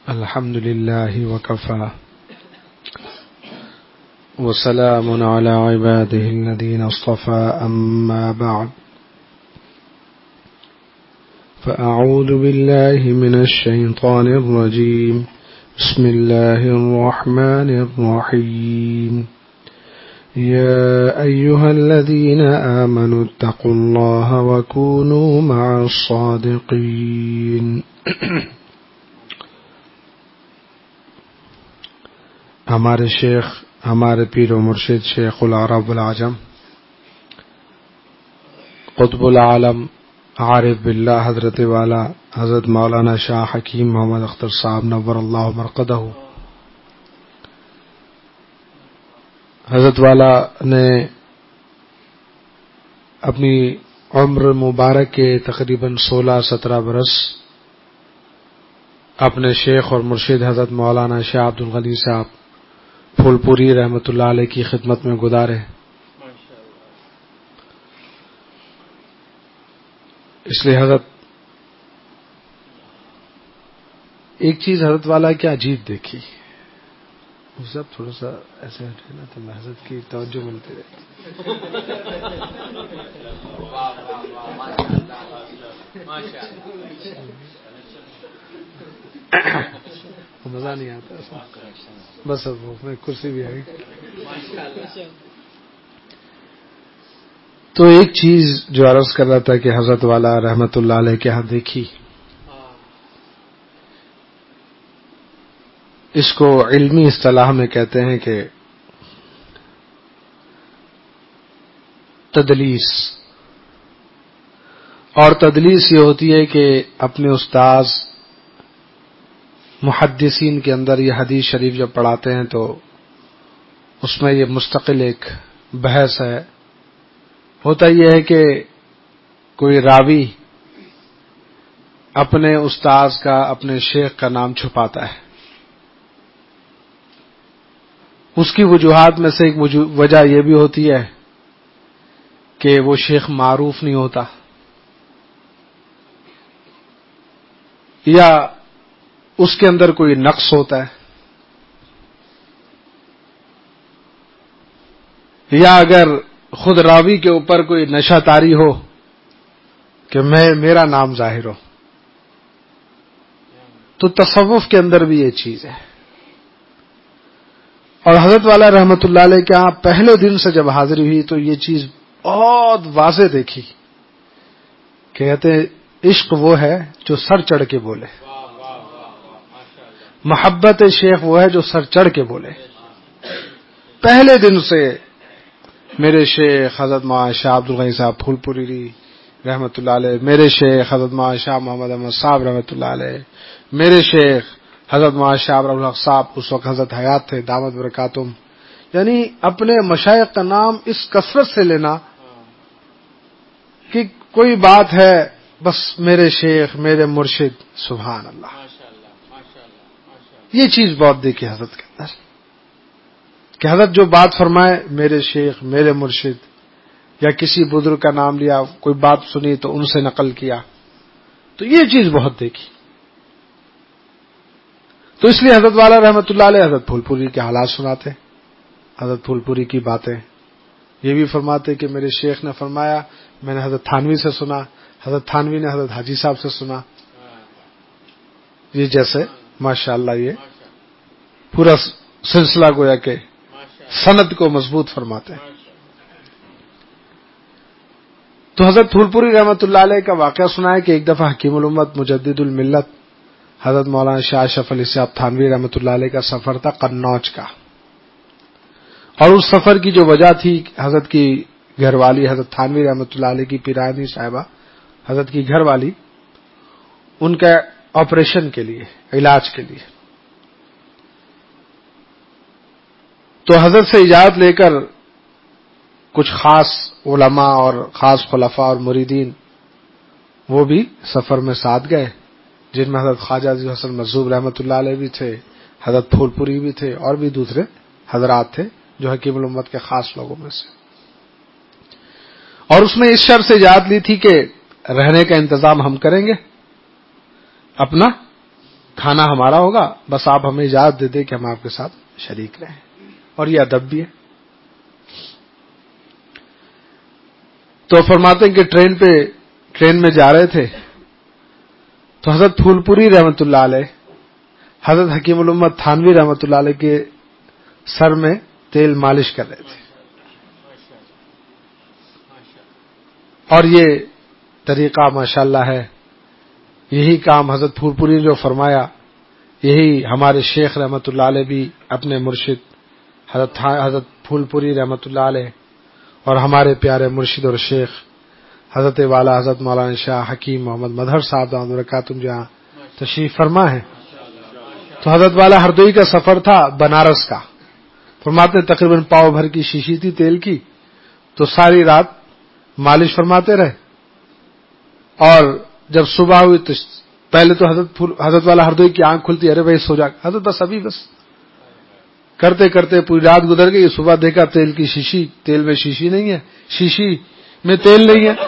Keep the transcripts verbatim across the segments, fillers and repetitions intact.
الحمد لله وكفى وسلام على عباده الذين اصطفى أما بعد فأعوذ بالله من الشيطان الرجيم بسم الله الرحمن الرحيم يا أيها الذين آمنوا اتقوا الله وكونوا مع الصادقين. ہمارے شیخ ہمارے پیر و مرشد شیخ العرب والعجم قطب العالم عارف باللہ حضرت والا حضرت مولانا شاہ حکیم محمد اختر صاحب نور اللہ مرقدہ، حضرت والا نے اپنی عمر مبارک کے تقریباً سولہ سترہ برس اپنے شیخ اور مرشد حضرت مولانا شاہ عبد الغنی صاحب پھول پوری رحمۃ اللہ علیہ کی خدمت میں گزارے. اس لیے حضرت ایک چیز حضرت والا کیا عجیب دیکھی، سب تھوڑا سا ایسے ہٹے نا تو حضرت کی توجہ ملتی رہتی. مزہ نہیں آتا بس اب میں کرسی بھی آئی. تو ایک چیز جو عرض کر رہا تھا کہ حضرت والا رحمت اللہ علیہ کے ہاں دیکھی، اس کو علمی اصطلاح میں کہتے ہیں کہ تدلیس. اور تدلیس یہ ہوتی ہے کہ اپنے استاذ محدثین کے اندر یہ حدیث شریف جب پڑھاتے ہیں تو اس میں یہ مستقل ایک بحث ہے. ہوتا یہ ہے کہ کوئی راوی اپنے استاذ کا اپنے شیخ کا نام چھپاتا ہے. اس کی وجوہات میں سے ایک وجہ یہ بھی ہوتی ہے کہ وہ شیخ معروف نہیں ہوتا، یا اس کے اندر کوئی نقص ہوتا ہے، یا اگر خود راوی کے اوپر کوئی نشہ طاری ہو کہ میں میرا نام ظاہر ہو. تو تصوف کے اندر بھی یہ چیز ہے. اور حضرت والا رحمت اللہ علیہ کے ہاں پہلے دن سے جب حاضری ہوئی تو یہ چیز بہت واضح دیکھی. کہتے ہیں عشق وہ ہے جو سر چڑھ کے بولے، محبت شیخ وہ ہے جو سر چڑھ کے بولے. پہلے دن سے میرے شیخ حضرت مولانا شاہ عبد الغنی صاحب پھول پوری رحمۃ اللہ علیہ، میرے شیخ حضرت مولانا شاہ محمد احمد صاحب رحمۃ اللہ علیہ، میرے شیخ حضرت مولانا شاہ عبد الحق صاحب اس وقت حضرت حیات تھے دامت برکاتہم. یعنی اپنے مشائخ کا نام اس کثرت سے لینا کہ کوئی بات ہے، بس میرے شیخ میرے مرشد. سبحان اللہ، یہ چیز بہت دیکھی حضرت کے اندر کہ حضرت جو بات فرمائے میرے شیخ میرے مرشد، یا کسی بزرگ کا نام لیا، کوئی بات سنی تو ان سے نقل کیا. تو یہ چیز بہت دیکھی. تو اس لیے حضرت والا رحمت اللہ علیہ حضرت پھول پوری کے حالات سناتے، حضرت پھول پوری کی باتیں. یہ بھی فرماتے کہ میرے شیخ نے فرمایا، میں نے حضرت تھانوی سے سنا، حضرت تھانوی نے حضرت حاجی صاحب سے سنا. یہ جیسے ماشاء اللہ یہ پورا سلسلہ گویا کہ سند کو مضبوط فرماتے ہیں. تو حضرت پھول پوری رحمت اللہ علیہ کا واقعہ سنا ہے کہ ایک دفعہ حکیم الامت مجدد الملت حضرت مولانا شاہ اشرف علی صاحب تھانوی رحمت اللہ علیہ کا سفر تھا قنوج کا. اور اس سفر کی جو وجہ تھی، حضرت کی گھر والی حضرت تھانوی رحمت اللہ علیہ کی پیرانی صاحبہ حضرت کی گھر والی، ان کا آپریشن کے لیے، علاج کے لیے. تو حضرت سے اجازت لے کر کچھ خاص علماء اور خاص خلفاء اور مریدین وہ بھی سفر میں ساتھ گئے، جن میں حضرت خواجہ عزیز حسن مجذوب رحمۃ اللہ علیہ بھی تھے، حضرت پھول پوری بھی تھے، اور بھی دوسرے حضرات تھے جو حکیم الامت کے خاص لوگوں میں سے. اور اس میں اس شرط سے اجازت لی تھی کہ رہنے کا انتظام ہم کریں گے، اپنا کھانا ہمارا ہوگا، بس آپ ہمیں اجازت دے دیں کہ ہم آپ کے ساتھ شریک رہیں. اور یہ ادب بھی ہے. تو فرماتے ہیں کہ ٹرین پہ ٹرین میں جا رہے تھے تو حضرت پھول پوری رحمۃ اللہ علیہ حضرت حکیم الامت تھانوی رحمۃ اللہ علیہ کے سر میں تیل مالش کر رہے تھے. اور یہ طریقہ ماشاءاللہ ہے، یہی کام حضرت پھول پوری نے جو فرمایا، یہی ہمارے شیخ رحمۃ اللہ علیہ بھی اپنے مرشد حضرت حضرت پھول پوری رحمۃ اللہ علیہ اور ہمارے پیارے مرشد اور شیخ حضرت والا حضرت مولانا شاہ حکیم محمد مظہر صاحب دامت برکاتہم جہاں تشریف فرما ہے. تو حضرت والا ہردوئی کا سفر تھا بنارس کا. فرماتے تقریباً پاؤ بھر کی شیشی تھی تیل کی، تو ساری رات مالش فرماتے رہے. اور جب صبح ہوئی تو پہلے تو حضرت حضرت والا ہردوئی کی آنکھ کھلتی، ارے بھائی سو جا. حضرت بس ابھی بس کرتے کرتے پوری رات گزر گئی. صبح دیکھا تیل کی شیشی، تیل میں شیشی نہیں ہے، شیشی میں تیل نہیں ہے.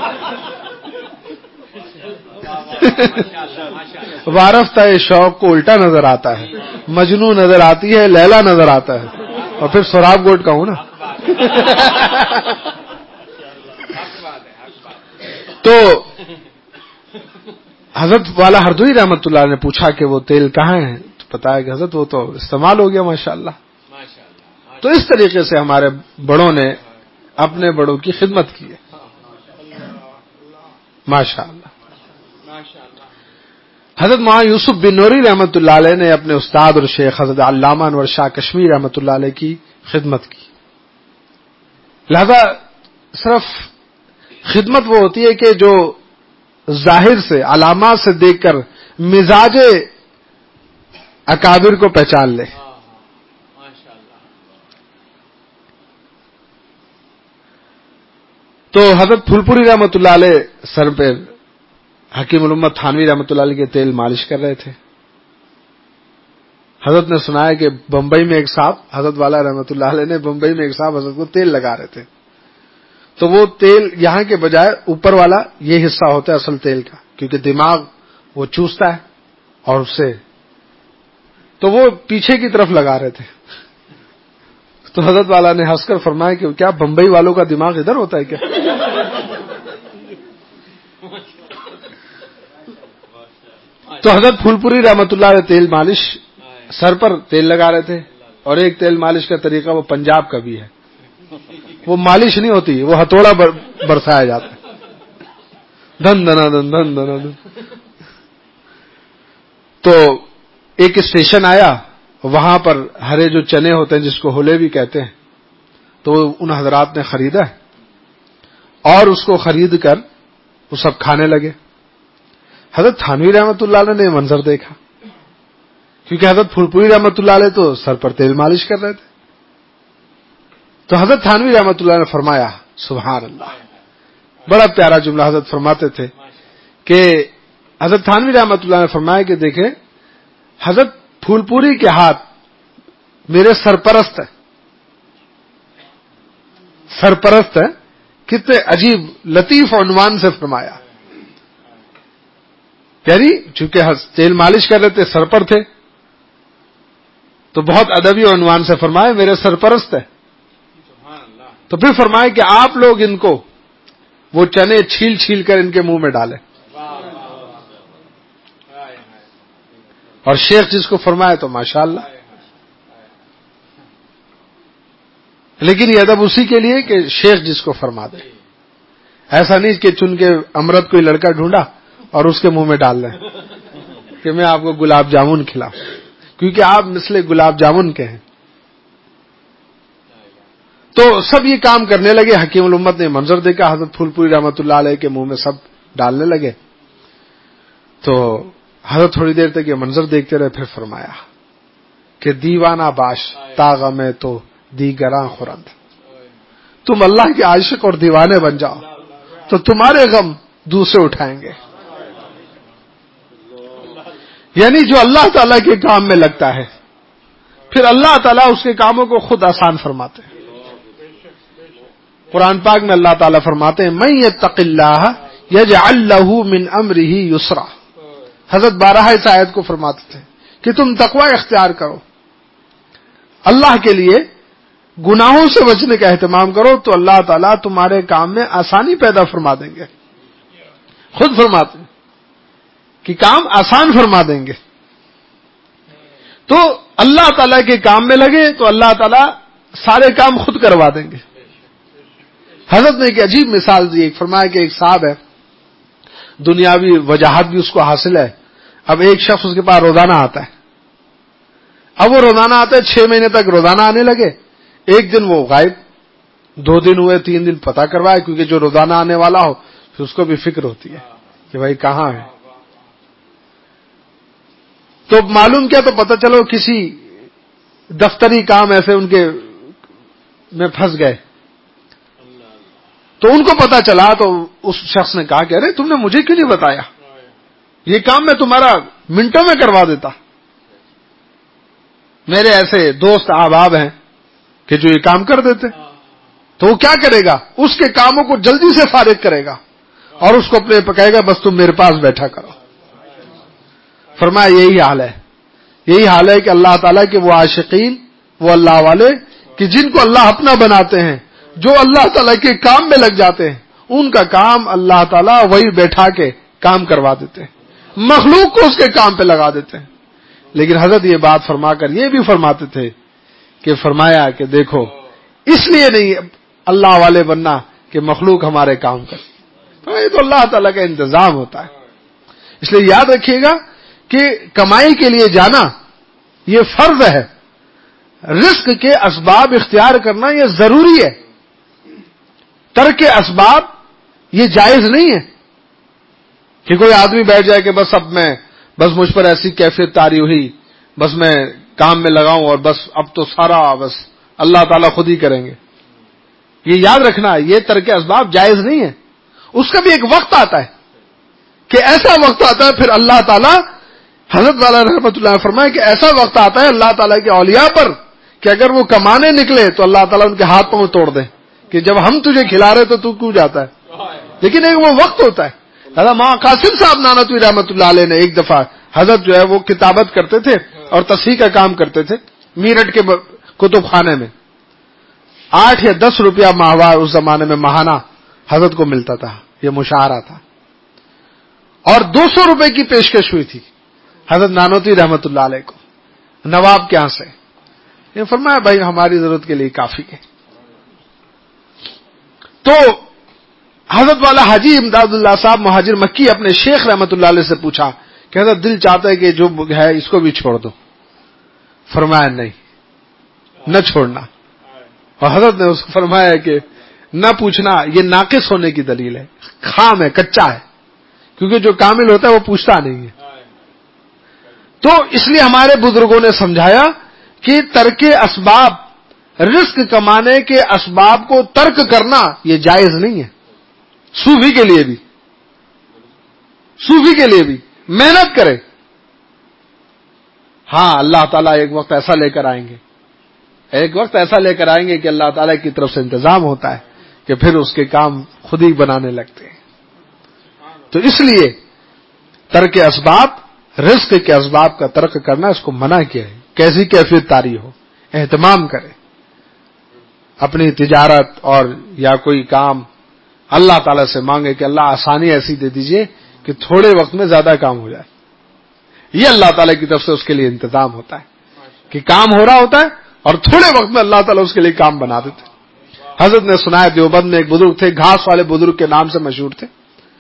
وارفتہ شوق کو الٹا نظر آتا ہے، مجنو نظر آتی ہے، لیلا نظر آتا ہے، اور پھر سوراب گوٹ کا ہوں نا. تو حضرت والا ہردوئی رحمت اللہ نے پوچھا کہ وہ تیل کہاں ہے، تو بتایا کہ حضرت وہ تو استعمال ہو گیا ماشاءاللہ. تو اس طریقے سے ہمارے بڑوں نے اپنے بڑوں کی خدمت کی ہے ماشاءاللہ. حضرت مولانا یوسف بن نوری رحمۃ اللہ علیہ نے اپنے استاد اور شیخ حضرت علامہ انور شاہ کشمیری رحمۃ اللہ علیہ کی خدمت کی. لہذا صرف خدمت وہ ہوتی ہے کہ جو ظاہر سے علامات سے دیکھ کر مزاج اکابر کو پہچان لے. تو حضرت پھول پوری رحمۃ اللہ علیہ سر پہ حکیم الامت تھانوی رحمۃ اللہ علیہ کے تیل مالش کر رہے تھے. حضرت نے سنایا کہ بمبئی میں ایک صاحب حضرت والا رحمۃ اللہ علیہ نے بمبئی میں ایک صاحب حضرت کو تیل لگا رہے تھے. تو وہ تیل یہاں کے بجائے اوپر والا یہ حصہ ہوتا ہے اصل تیل کا، کیونکہ دماغ وہ چوستا ہے اور اس سے، تو وہ پیچھے کی طرف لگا رہے تھے. تو حضرت والا نے ہنس کر فرمایا کہ کیا بمبئی والوں کا دماغ ادھر ہوتا ہے کیا؟ تو حضرت پھول پوری رحمۃ اللہ علیہ تیل مالش سر پر تیل لگا رہے تھے. اور ایک تیل مالش کا طریقہ وہ پنجاب کا بھی ہے، وہ مالش نہیں ہوتی، وہ ہتھوڑا برسایا جاتا ہے، دھن دھنا دھن دھن دھنا دھن. تو ایک اسٹیشن آیا، وہاں پر ہرے جو چنے ہوتے ہیں جس کو ہولے بھی کہتے ہیں، تو ان حضرات نے خریدا اور اس کو خرید کر وہ سب کھانے لگے. حضرت تھانوی رحمۃ اللہ علیہ نے منظر دیکھا، کیونکہ حضرت پھول پوری رحمۃ اللہ علیہ تو سر پر تیل مالش کر رہے تھے. تو حضرت تھانوی رحمۃ اللہ نے فرمایا سبحان اللہ، بڑا پیارا جملہ حضرت فرماتے تھے کہ حضرت تھانوی رحمۃ اللہ نے فرمایا کہ دیکھیں حضرت پھول پوری کے ہاتھ میرے سرپرست ہیں، سرپرست ہیں. کتنے عجیب لطیف عنوان سے فرمایا، یعنی چونکہ تیل مالش کر رہے تھے سر پر تھے تو بہت ادبی عنوان سے فرمایا میرے سرپرست ہیں. تو پھر فرمایا کہ آپ لوگ ان کو وہ چنے چھیل چھیل کر ان کے منہ میں ڈالیں. اور شیخ جس کو فرمایا تو ماشاءاللہ. لیکن یہ ادب اسی کے لیے کہ شیخ جس کو فرما دے، ایسا نہیں کہ چن کے امرت کوئی لڑکا ڈھونڈا اور اس کے منہ میں ڈال لیں کہ میں آپ کو گلاب جامن کھلاؤں، کیونکہ آپ مثل گلاب جامن کے ہیں. تو سب یہ کام کرنے لگے. حکیم الامت نے منظر دیکھا، حضرت پھول پوری رحمۃ اللہ علیہ کے منہ میں سب ڈالنے لگے. تو حضرت تھوڑی دیر تک یہ منظر دیکھتے رہے، پھر فرمایا کہ دیوانہ باش تاغ میں تو دیگراں خورند، تم اللہ کے عاشق اور دیوانے بن جاؤ تو تمہارے غم دوسرے اٹھائیں گے. یعنی جو اللہ تعالیٰ کے کام میں لگتا ہے پھر اللہ تعالیٰ اس کے کاموں کو خود آسان فرماتے ہیں. قرآن پاک میں اللہ تعالیٰ فرماتے ہیں من یتق اللہ یجعل لہ من امرہ یسرا. حضرت بارہ اس آیت کو فرماتے تھے کہ تم تقوی اختیار کرو، اللہ کے لیے گناہوں سے بچنے کا اہتمام کرو، تو اللہ تعالیٰ تمہارے کام میں آسانی پیدا فرما دیں گے. خود فرماتے ہیں کہ کام آسان فرما دیں گے. تو اللہ تعالیٰ کے کام میں لگے تو اللہ تعالیٰ سارے کام خود کروا دیں گے. حضرت نے ایک عجیب مثال دی، ایک فرمایا کہ ایک صاحب ہے، دنیاوی وجاہت بھی اس کو حاصل ہے. اب ایک شخص اس کے پاس روزانہ آتا ہے، اب وہ روزانہ آتا ہے، چھ مہینے تک روزانہ آنے لگے. ایک دن وہ غائب، دو دن ہوئے، تین دن پتہ کروائے، کیونکہ جو روزانہ آنے والا ہو پھر اس کو بھی فکر ہوتی ہے کہ بھائی کہاں ہے. تو معلوم کیا، تو پتہ چلو کسی دفتری کام ایسے ان کے میں پھنس گئے. تو ان کو پتا چلا تو اس شخص نے کہا کہ ارے تم نے مجھے کیوں نہیں بتایا، یہ کام میں تمہارا منٹوں میں کروا دیتا. میرے ایسے دوست احباب ہیں کہ جو یہ کام کر دیتے. تو وہ کیا کرے گا، اس کے کاموں کو جلدی سے فارغ کرے گا اور اس کو اپنے پکائے گا، بس تم میرے پاس بیٹھا کرو. فرمایا یہی حال ہے، یہی حال ہے کہ اللہ تعالیٰ کے وہ عاشقین، وہ اللہ والے کہ جن کو اللہ اپنا بناتے ہیں، جو اللہ تعالیٰ کے کام میں لگ جاتے ہیں، ان کا کام اللہ تعالیٰ وہی بیٹھا کے کام کروا دیتے ہیں، مخلوق کو اس کے کام پہ لگا دیتے ہیں. لیکن حضرت یہ بات فرما کر یہ بھی فرماتے تھے کہ فرمایا کہ دیکھو اس لیے نہیں اللہ والے بننا کہ مخلوق ہمارے کام کرے، یہ تو اللہ تعالیٰ کا انتظام ہوتا ہے. اس لیے یاد رکھیے گا کہ کمائی کے لیے جانا یہ فرض ہے، رزق کے اسباب اختیار کرنا یہ ضروری ہے. ترک اسباب یہ جائز نہیں ہے کہ کوئی آدمی بیٹھ جائے کہ بس اب میں بس مجھ پر ایسی کیفیت طاری ہوئی، بس میں کام میں لگاؤں اور بس اب تو سارا بس اللہ تعالیٰ خود ہی کریں گے. یہ یاد رکھنا، یہ ترک اسباب جائز نہیں ہے. اس کا بھی ایک وقت آتا ہے کہ ایسا وقت آتا ہے پھر اللہ تعالیٰ، حضرت والا رحمۃ اللہ فرمائے کہ ایسا وقت آتا ہے اللہ تعالیٰ کے اولیاء پر کہ اگر وہ کمانے نکلے تو اللہ تعالیٰ ان کے ہاتھ پاؤں توڑ دیں کہ جب ہم تجھے کھلا رہے تو تو کیوں جاتا ہے. لیکن ایک وہ وقت ہوتا ہے. حضرت ماں قاسم صاحب نانوتوی رحمۃ اللہ علیہ نے ایک دفعہ، حضرت جو ہے وہ کتابت کرتے تھے اور تصحیح کا کام کرتے تھے میرٹھ کے کتب خانے میں. آٹھ یا دس روپیہ ماہوار اس زمانے میں ماہانہ حضرت کو ملتا تھا، یہ مشاہرہ تھا. اور دو سو روپے کی پیشکش ہوئی تھی حضرت نانوتوی رحمۃ اللہ علیہ کو نواب کے ہاں سے. یہ فرمایا بھائی ہماری ضرورت کے لیے کافی ہے. تو حضرت والا حاجی امداد اللہ صاحب مہاجر مکی اپنے شیخ رحمۃ اللہ علیہ سے پوچھا کہ حضرت دل چاہتا ہے کہ جو ہے اس کو بھی چھوڑ دو. فرمایا نہیں، نہ چھوڑنا. اور حضرت نے اس کو فرمایا کہ نہ پوچھنا یہ ناقص ہونے کی دلیل ہے، خام ہے، کچا ہے، کیونکہ جو کامل ہوتا ہے وہ پوچھتا نہیں ہے. تو اس لیے ہمارے بزرگوں نے سمجھایا کہ ترک اسباب، رزق کمانے کے اسباب کو ترک کرنا یہ جائز نہیں ہے. صوفی کے لیے بھی، صوفی کے لیے بھی محنت کرے. ہاں اللہ تعالیٰ ایک وقت ایسا لے کر آئیں گے، ایک وقت ایسا لے کر آئیں گے کہ اللہ تعالیٰ کی طرف سے انتظام ہوتا ہے کہ پھر اس کے کام خود ہی بنانے لگتے ہیں. تو اس لیے ترک اسباب، رزق کے اسباب کا ترک کرنا اس کو منع کیا ہے. کیسی کیفیت طاری ہو، اہتمام کرے اپنی تجارت اور یا کوئی کام اللہ تعالیٰ سے مانگے کہ اللہ آسانی ایسی دے دیجئے کہ تھوڑے وقت میں زیادہ کام ہو جائے. یہ اللہ تعالیٰ کی طرف سے اس کے لیے انتظام ہوتا ہے کہ کام ہو رہا ہوتا ہے اور تھوڑے وقت میں اللہ تعالیٰ اس کے لیے کام بنا دیتے. حضرت نے سنا ہے دیوبند میں ایک بزرگ تھے، گھاس والے بزرگ کے نام سے مشہور تھے،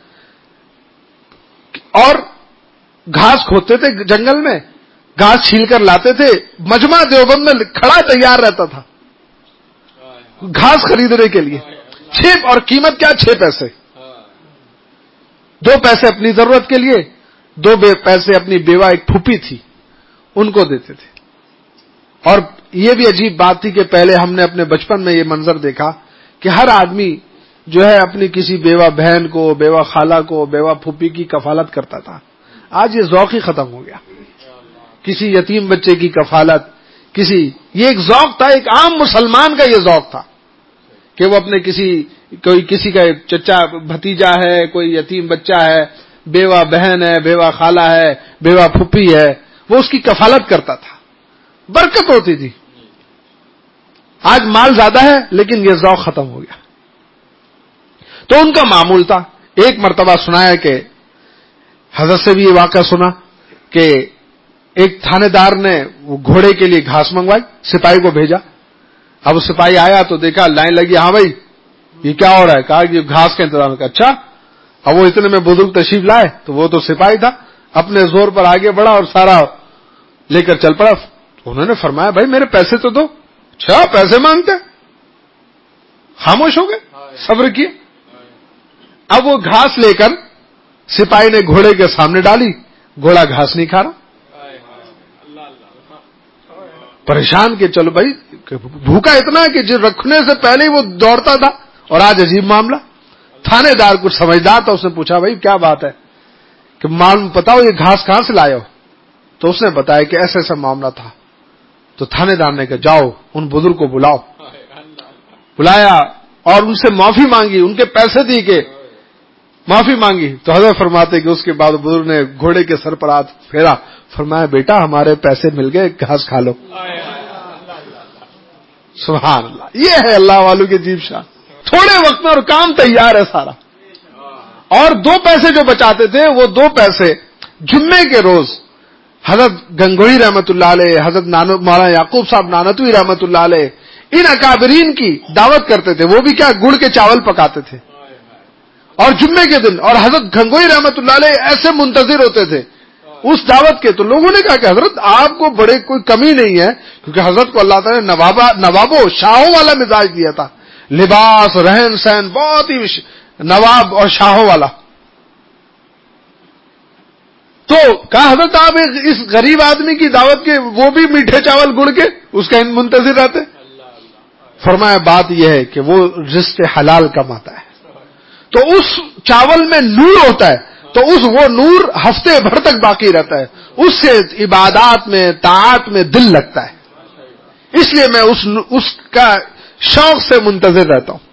اور گھاس کھودتے تھے جنگل میں، گھاس چھیل کر لاتے تھے، مجمع دیوبند میں کھڑا تیار رہتا تھا گھاس خریدنے کے لیے. چھ اور قیمت کیا؟ چھ پیسے. دو پیسے اپنی ضرورت کے لیے، دو پیسے اپنی بیوہ ایک پھوپھی تھی ان کو دیتے تھے. اور یہ بھی عجیب بات تھی کہ پہلے ہم نے اپنے بچپن میں یہ منظر دیکھا کہ ہر آدمی جو ہے اپنی کسی بیوہ بہن کو، بیوہ خالہ کو، بیوہ پھوپھی کی کفالت کرتا تھا. آج یہ ذوق ہی ختم ہو گیا. کسی یتیم بچے کی کفالت، کسی، یہ ایک ذوق تھا، ایک عام مسلمان کا یہ ذوق تھا کہ وہ اپنے کسی کوئی کسی کا چچا بھتیجا ہے، کوئی یتیم بچہ ہے بیوہ بہن ہے، بیوہ خالہ ہے، بیوہ پھپھی ہے، وہ اس کی کفالت کرتا تھا، برکت ہوتی تھی. آج مال زیادہ ہے لیکن یہ ذوق ختم ہو گیا. تو ان کا معمول تھا. ایک مرتبہ سنایا کہ حضرت سے بھی یہ واقعہ سنا کہ ایک تھانے دار نے وہ گھوڑے کے لیے گھاس منگوائی، سپاہی کو بھیجا. اب وہ سپاہی آیا تو دیکھا لائن لگی، ہاں بھائی یہ کیا ہو رہا ہے؟ کہا کہ گھاس کا انتظام کیا. اچھا. اب وہ اتنے میں بزرگ تشریف لائے تو وہ تو سپاہی تھا، اپنے زور پر آگے بڑھا اور سارا لے کر چل پڑا. انہوں نے فرمایا بھائی میرے پیسے تو دو. اچھا پیسے مانگتے؟ خاموش ہو گئے، صبر کیے. اب وہ گھاس لے کر سپاہی نے گھوڑے کے سامنے ڈالی، گھوڑا گھاس نہیں کھا رہا. پریشان کہ چلو بھائی بھوکا اتنا کہ جو رکھنے سے پہلے ہی وہ دوڑتا تھا، اور آج عجیب معاملہ. تھانے دار کچھ سمجھدار تھا، اس نے پوچھا بھائی کیا بات ہے کہ معلوم بتاؤ یہ گھاس کہاں سے لائے ہو؟ تو اس نے بتایا کہ ایسا ایسا معاملہ تھا. تو تھانے دار نے کہا جاؤ ان بزرگ کو بلاؤ. بلایا اور ان سے معافی مانگی، ان کے پیسے دی کہ معافی مانگی. تو حضرت فرماتے کہ اس کے بعد بزرگ نے گھوڑے کے سر پر ہاتھ پھیرا، فرمایا بیٹا ہمارے پیسے مل گئے، گھاس کھا لو. سبحان اللہ. یہ ہے اللہ والوں کے عجیب شان. تھوڑے وقت میں اور کام تیار ہے سارا. اور دو پیسے جو بچاتے تھے وہ دو پیسے جمعے کے روز حضرت گنگوہی رحمت اللہ علیہ، حضرت مولانا یعقوب صاحب نانوتوی رحمت اللہ علیہ ان اکابرین کی دعوت کرتے تھے. وہ بھی کیا گڑ کے چاول پکاتے تھے اور جمعے کے دن. اور حضرت گنگوہی رحمت اللہ علیہ ایسے منتظر ہوتے تھے اس دعوت کے. تو لوگوں نے کہا کہ حضرت آپ کو بڑے کوئی کمی نہیں ہے، کیونکہ حضرت کو اللہ تعالیٰ نے نوابا نوابوں شاہوں والا مزاج دیا تھا، لباس رہن سہن بہت ہی نواب اور شاہوں والا. تو کہا حضرت آپ اس غریب آدمی کی دعوت کے وہ بھی میٹھے چاول گڑ کے اس کا منتظر رہتے. فرمایا بات یہ ہے کہ وہ رزق حلال کماتا ہے تو اس چاول میں نور ہوتا ہے، تو اس وہ نور ہفتے بھر تک باقی رہتا ہے، اس سے عبادات میں طاعت میں دل لگتا ہے. اس لیے میں اس اس کا شوق سے منتظر رہتا ہوں.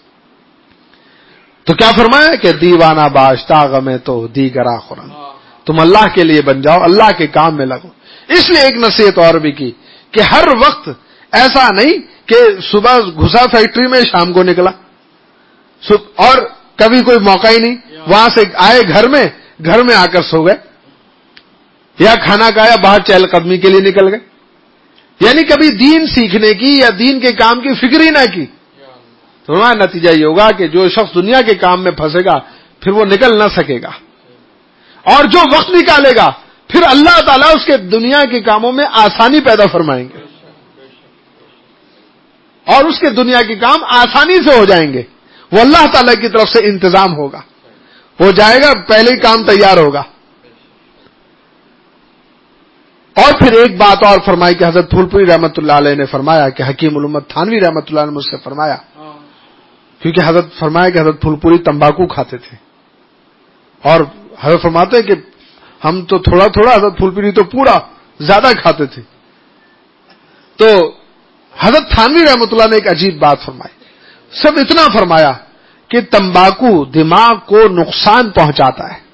تو کیا فرمایا کہ دیوانہ باشتاغ میں تو دیگرا خورن، تم اللہ کے لیے بن جاؤ، اللہ کے کام میں لگو. اس لیے ایک نصیحت اور بھی کی کہ ہر وقت ایسا نہیں کہ صبح گھسا فیکٹری میں شام کو نکلا اور کبھی کوئی موقع ہی نہیں، وہاں سے آئے گھر میں گھر میں آ کر سو گئے، یا کھانا کھایا باہر چہل قدمی کے لیے نکل گئے. یعنی کبھی دین سیکھنے کی یا دین کے کام کی فکر ہی نہ کی. تو وہاں نتیجہ یہ ہوگا کہ جو شخص دنیا کے کام میں پھنسے گا پھر وہ نکل نہ سکے گا، اور جو وقت نکالے گا پھر اللہ تعالیٰ اس کے دنیا کے کاموں میں آسانی پیدا فرمائیں گے اور اس کے دنیا کے کام آسانی سے ہو جائیں گے. وہ اللہ تعالیٰ کی طرف سے انتظام ہوگا، وہ جائے گا پہلے ہی کام تیار ہوگا. اور پھر ایک بات اور فرمائی کہ حضرت پھول پوری رحمت اللہ علیہ نے فرمایا کہ حکیم الامت تھانوی رحمت اللہ نے مجھ سے فرمایا، کیونکہ حضرت فرمایا کہ حضرت پھول پوری تمباکو کھاتے تھے، اور حضرت فرماتے ہیں کہ ہم تو تھوڑا تھوڑا، حضرت پھول پوری تو پورا زیادہ کھاتے تھے. تو حضرت تھانوی رحمت اللہ نے ایک عجیب بات فرمائی. سب اتنا فرمایا کہ تمباکو دماغ کو نقصان پہنچاتا ہے.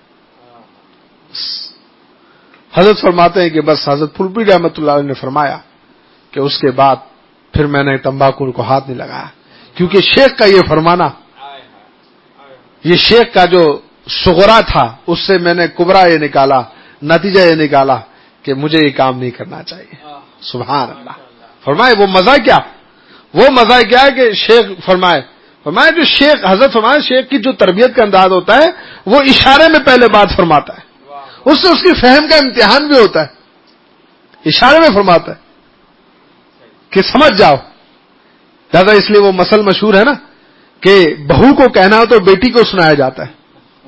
حضرت فرماتے ہیں کہ بس حضرت پھول پوری رحمت اللہ علیہ نے فرمایا کہ اس کے بعد پھر میں نے تمباکو کو ہاتھ نہیں لگایا، کیونکہ شیخ کا یہ فرمانا، یہ شیخ کا جو صغرا تھا اس سے میں نے کبرا یہ نکالا، نتیجہ یہ نکالا کہ مجھے یہ کام نہیں کرنا چاہیے. سبحان اللہ. فرمائے وہ مزہ کیا، وہ مزہ کیا ہے کہ شیخ فرمائے فرمائے جو شیخ حضرت فرمائے شیخ کی جو تربیت کا انداز ہوتا ہے وہ اشارے میں پہلے بات فرماتا ہے، اس سے اس کی فہم کا امتحان بھی ہوتا ہے. اشارے میں فرماتا ہے کہ سمجھ جاؤ. دادا اس لیے وہ مسل مشہور ہے نا کہ بہو کو کہنا ہو تو بیٹی کو سنایا جاتا ہے.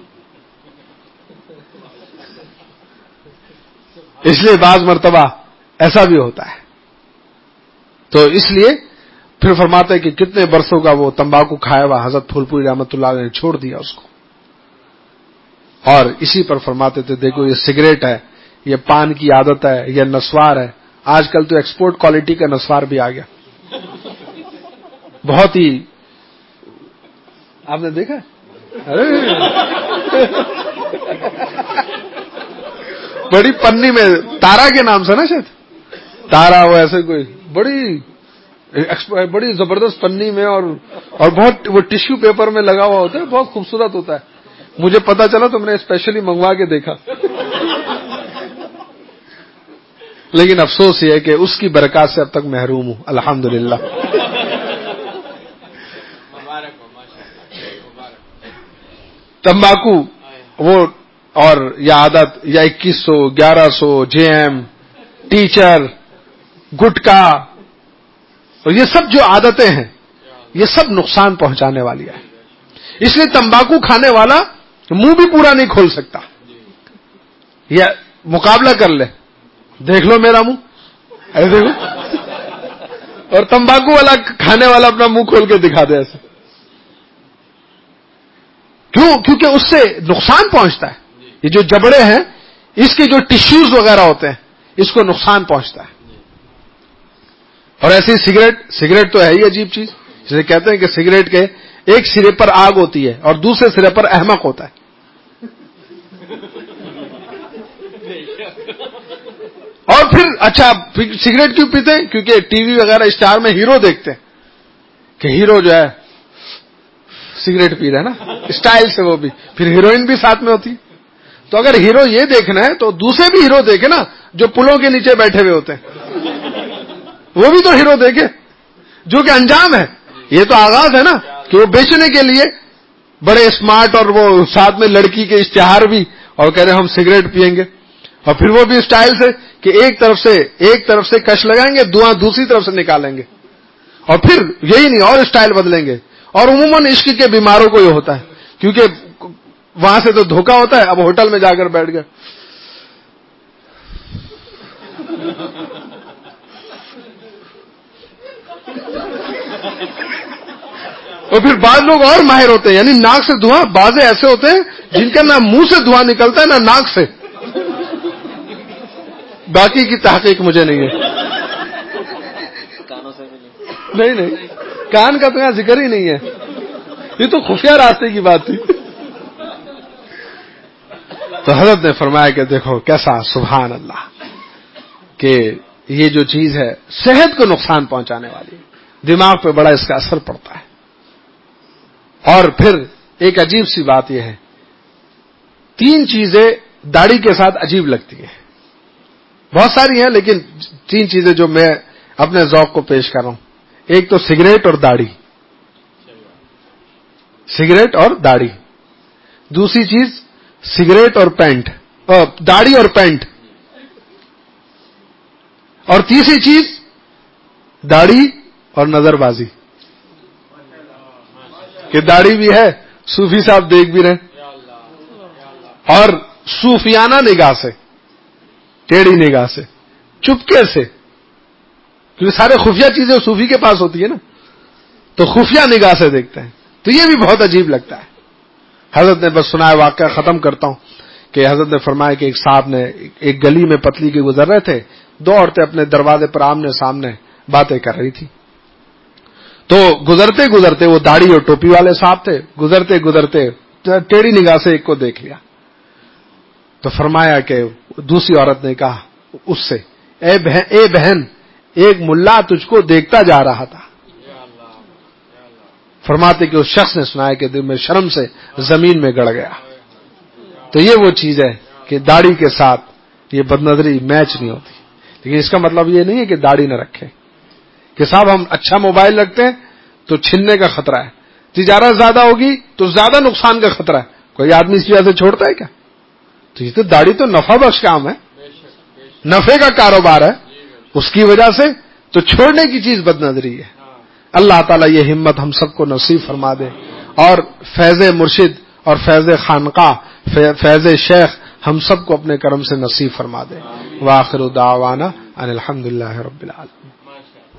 اس لیے بعض مرتبہ ایسا بھی ہوتا ہے. تو اس لیے پھر فرماتے ہیں کہ کتنے برسوں کا وہ تمباکو کھایا ہوا حضرت پھول پوری رحمت اللہ علیہ نے چھوڑ دیا اس کو. اور اسی پر فرماتے تھے دیکھو یہ سگریٹ ہے، یہ پان کی عادت ہے، یہ نسوار ہے. آج کل تو ایکسپورٹ کوالٹی کا نسوار بھی آ گیا، بہت ہی. آپ نے دیکھا؟ ارے بڑی پنی میں، تارا کے نام سے نا شاید، تارا وہ ایسے کوئی بڑی بڑی زبردست پنی میں، اور اور بہت وہ ٹشو پیپر میں لگا ہوا ہوتا ہے، بہت خوبصورت ہوتا ہے. مجھے پتا چلا تو میں نے اسپیشلی منگوا کے دیکھا. لیکن افسوس یہ ہے کہ اس کی برکات سے اب تک محروم ہوں. الحمدللہ. تمباکو وہ اور یا عادت یا اکیس سو گیارہ سو جے ایم ٹیچر گٹکا اور یہ سب جو عادتیں ہیں یہ سب نقصان پہنچانے والی ہے. اس لیے تمباکو کھانے والا منہ بھی پورا نہیں کھول سکتا. یا مقابلہ کر لے، دیکھ لو میرا منہ، ارے دیکھو، اور تمباکو والا کھانے والا اپنا منہ کھول کے دکھا دے ایسے. کیوں؟ کیونکہ اس سے نقصان پہنچتا ہے. یہ جو جبڑے ہیں اس کے جو ٹشوز وغیرہ ہوتے ہیں اس کو نقصان پہنچتا ہے. اور ایسی سگریٹ سگریٹ تو ہے ہی عجیب چیز. جسے کہتے ہیں کہ سگریٹ کے ایک سرے پر آگ ہوتی ہے اور دوسرے سرے پر احمق ہوتا ہے. اور پھر اچھا سگریٹ کیوں پیتے ہیں؟ کیونکہ ٹی وی وغیرہ اسٹار میں ہیرو دیکھتے ہیں کہ ہیرو جو ہے سگریٹ پی رہا ہے نا اسٹائل سے، وہ بھی پھر ہیروئن بھی ساتھ میں ہوتی. تو اگر ہیرو یہ دیکھنا ہے تو دوسرے بھی ہیرو دیکھے نا جو پلوں کے نیچے بیٹھے ہوئے ہوتے ہیں، وہ بھی تو ہیرو دیکھے جو کہ انجام ہے. یہ تو آغاز ہے نا کہ وہ بیچنے کے لیے بڑے اسمارٹ اور وہ ساتھ میں لڑکی کے اشتہار بھی، اور کہہ رہے ہم سگریٹ پیئیں گے، اور پھر وہ بھی اسٹائل سے کہ ایک طرف سے ایک طرف سے کش لگائیں گے، دھواں دوسری طرف سے نکالیں گے، اور پھر یہی نہیں اور اسٹائل بدلیں گے. اور عموماً عشق کے بیماروں کو یہ ہوتا ہے کیونکہ وہاں سے تو دھوکہ ہوتا ہے. اب ہوٹل میں جا کر بیٹھ گئے، اور پھر بعض لوگ اور ماہر ہوتے ہیں، یعنی ناک سے دھواں، بعض ایسے ہوتے ہیں جن کا نہ منہ سے دھواں نکلتا ہے نہ ناک سے. باقی کی تحقیق مجھے نہیں ہے. نہیں نہیں کان کا تو یہاں ذکر ہی نہیں ہے، یہ تو خفیہ راستے کی بات تھی. تو حضرت نے فرمایا کہ دیکھو کیسا سبحان اللہ کہ یہ جو چیز ہے صحت کو نقصان پہنچانے والی، دماغ پہ بڑا اس کا اثر پڑتا ہے. اور پھر ایک عجیب سی بات یہ ہے، تین چیزیں داڑھی کے ساتھ عجیب لگتی ہیں. بہت ساری ہیں لیکن تین چیزیں جو میں اپنے ذوق کو پیش کر رہا ہوں. ایک تو سگریٹ اور داڑھی، سگریٹ اور داڑھی. دوسری چیز سگریٹ اور پینٹ، داڑھی اور پینٹ. اور تیسری چیز داڑھی اور نظر بازی، کہ داڑھی بھی ہے صوفی صاحب دیکھ بھی رہے، اور صوفیانہ نگاہ سے، ٹیڑھی نگاہ سے، چپکے سے، کیونکہ سارے خفیہ چیزیں صوفی کے پاس ہوتی ہے نا، تو خفیہ نگاہ سے دیکھتے ہیں. تو یہ بھی بہت عجیب لگتا ہے. حضرت نے بس سنایا واقعہ ختم کرتا ہوں کہ حضرت نے فرمایا کہ ایک صاحب نے ایک گلی میں پتلی کے گزر رہے تھے، دو عورتیں اپنے دروازے پر آمنے سامنے باتیں کر رہی تھی. تو گزرتے گزرتے وہ داڑھی اور ٹوپی والے صاحب تھے، گزرتے گزرتے ٹیڑھی نگاہ سے ایک کو دیکھ لیا. تو فرمایا کہ دوسری عورت نے کہا اس سے، اے بہن اے بہن ایک ملا تجھ کو دیکھتا جا رہا تھا. فرماتے کہ اس شخص نے سنایا کہ دل میں شرم سے زمین میں گڑ گیا. تو یہ وہ چیز ہے کہ داڑھی کے ساتھ یہ بدنظری میچ نہیں ہوتی. لیکن اس کا مطلب یہ نہیں ہے کہ داڑھی نہ رکھے، کہ صاحب ہم اچھا موبائل رکھتے ہیں تو چھننے کا خطرہ ہے، تجارت زیادہ ہوگی تو زیادہ نقصان کا خطرہ ہے. کوئی آدمی اس وجہ سے چھوڑتا ہے کیا؟ تو یہ تو داڑھی تو نفع بخش کام ہے، نفع کا کاروبار ہے، اس کی وجہ سے تو چھوڑنے کی چیز بدنظری ہے. اللہ تعالیٰ یہ ہمت ہم سب کو نصیب فرما دے، اور فیض مرشد اور فیض خانقاہ فیض شیخ ہم سب کو اپنے کرم سے نصیب فرما دے. وآخر دعوانا ان الحمدللہ رب العالمین.